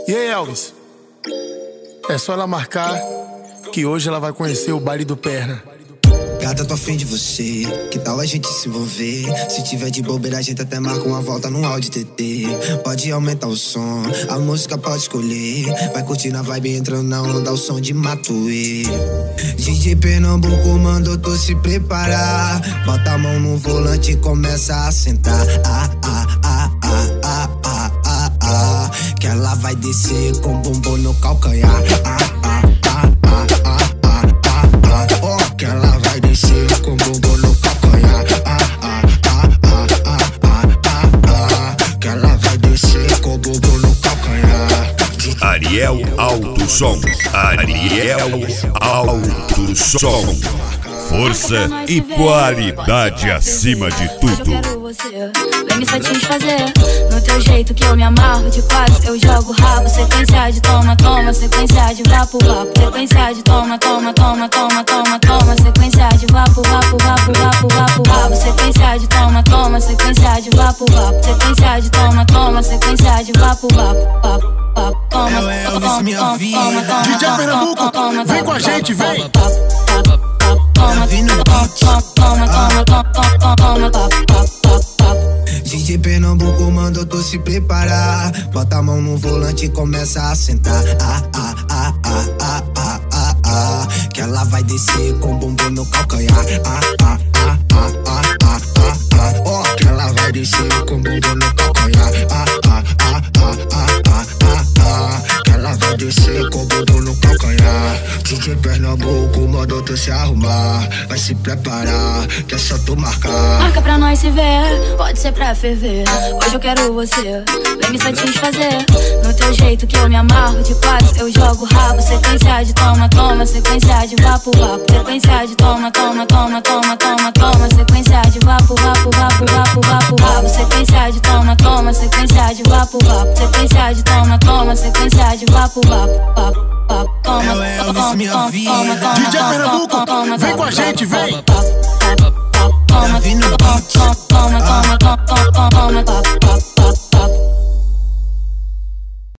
E aí, Elvis? É só ela marcar que hoje ela vai conhecer o baile do Perna. Gata, tô afim de você, que tal a gente se envolver? Se tiver de bobeira a gente até marca uma volta no Audi TT. Pode aumentar o som, a música pode escolher. Vai curtir na vibe entrando na onda, o som de Matuê. DJ Pernambuco mandou tu se preparar. Bota a mão no volante e começa a sentar. Que ela vai descer com bumbum no calcanhar. Que ela vai descer com bumbum no calcanhar. Que ela vai descer com bumbum no calcanhar. Ariel Alto Som. Ariel Alto Som. Força e qualidade acima de tudo. Eu quero você, vem me satisfazer. No teu jeito que eu me amarro, de quatro eu jogo rabo. Sequência de toma, toma, sequência de vapo, vapo. Sequência de toma, toma, toma, toma, toma, toma. Sequência de vapo, vapo, vapo, vapo, vapo, vapo. Sequência de toma, toma, sequência de vapo, vapo. Sequência de toma, toma, sequência de vapo, vapo, vapo. Ela é Elvis, minha vida. DJ Pernambuco, vem com a gente, vem. DJ Pernambuco mandou tu se preparar. Bota a mão no volante e começa a sentar. Que ela vai descer com bumbum no calcanhar. Que ela vai descer com bumbum no calcanhar. Que ela vai descer com bumbum no calcanhar. DJ Pernambuco mandou tu se arrumar. Vai se preparar, que é só tu marcar. Marca pra nós se ver, pode ser pra ferver. Hoje eu quero você, vem me satisfazer. No teu jeito que eu me amarro, de quatro eu jogo rabo. Sequência de toma, toma, sequência de vapo, vapo. Sequência de toma, toma, toma, toma, toma, toma. Sequência de vapo, vapo, vapo, vapo, vapo, vapo. Sequência de toma, toma, sequência de vapo, vapo. Sequência de toma, toma, sequência de vapo, vapo, vapo. Ela é Elvis, minha vida. DJ Pernambuco, vem com a gente, vem. Tá vindo beat.